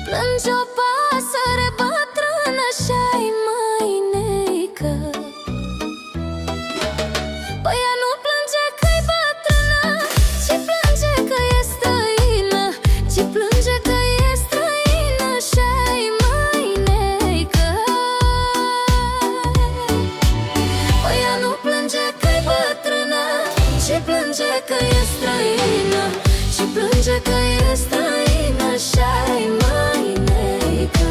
plânge o pasăre bătrână și-ai mai neică. Păi ea nu plânge că-i bătrână, ci plânge că e străină, ci plânge că e străină și-ai mai neică. Păi ea nu plânge că-i bătrână, ci plânge că e străină, ci plânge că e străină și-ai mai neică.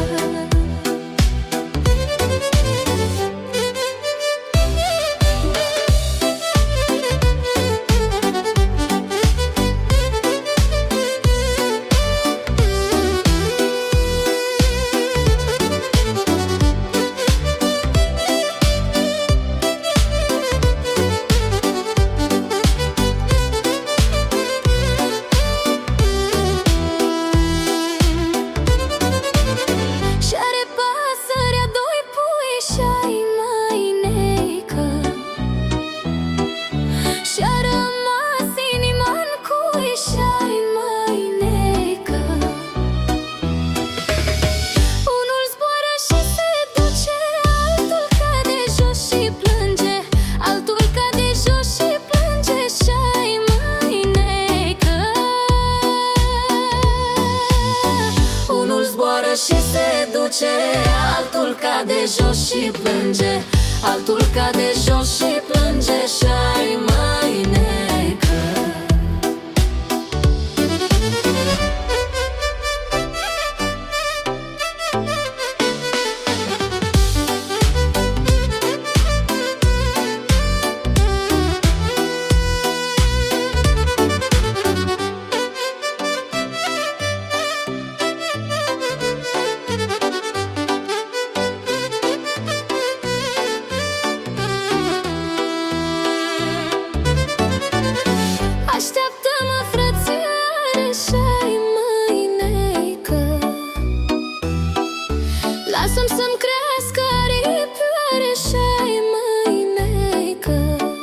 Și se duce, altul cade jos și plânge, altul cade jos și plânge și-ai mai neică. Așteaptă-mă, frățioare, și-ai mai neică. Lasă-mi să-mi crească aripioare și-ai mai neică.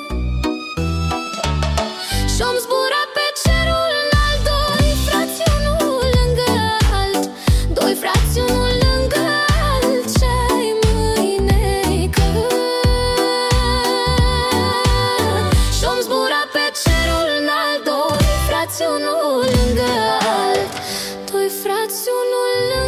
Și-om zbura pe cerul înalt, doi frați unul lângă alt, doi frați unul lângă alt și-ai mai neică. Și-om zbura pe cerul unul lângă alt, doi frați unul lângă